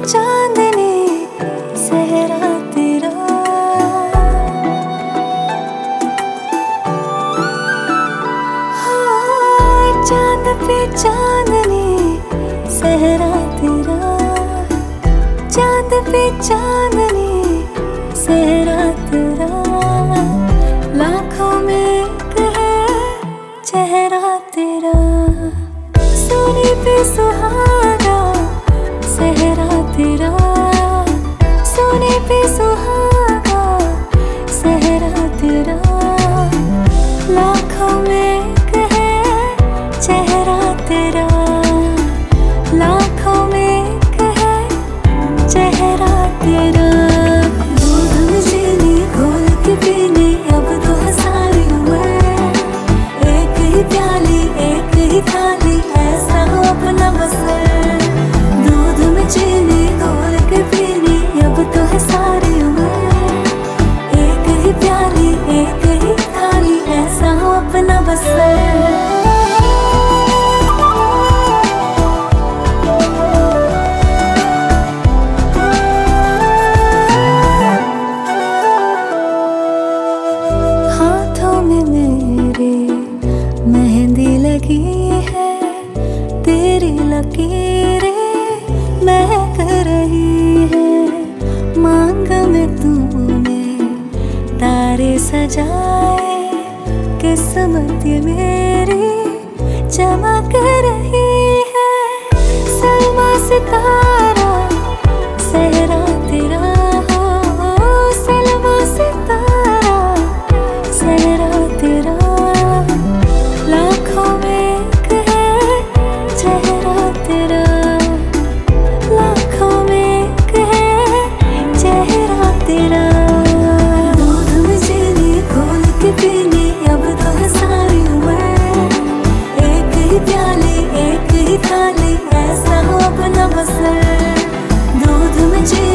चांदनी सहरा तेरा, हाँ चांद पे चांदनी सहरा तेरा, चांद पे चांदनी सहरा तेरा, लाखों में एक है चेहरा तेरा। सोने पे सुहागा सहरा तेरा, सोने पे सुहागा सहरा तेरा, लाखों में एक है चेहरा तेरा, लाखों में एक है चेहरा तेरा। दूध में चीनी घोल के पीनी अब तो है सारी उम्र, एक ही प्याली एक ही थाली ऐसा हो अपना बसर। दूध में चीनी घोल के पीनी अब तो है सारी उम्र, एक ही प्याली एक ही थाली ऐसा हो अपना बसर। मेहंदी लगी है तेरी लकीरें महक रही है, मांग में तूने तारे सजाए, किस्मत ये मेरी चमक रही है। सलमा सितारा सहरा तेरा हो, सलमा सितारा सहरा तेरा, लाखों में एक है चेहरा तेरा, लाखों में एक है चेहरा तेरा। दूध में चीनी घोल के पीनी अब तो है सारी उम्र, एक ही प्याली एक ही थाली ऐसा हो अपना बसर। दूध में चीनी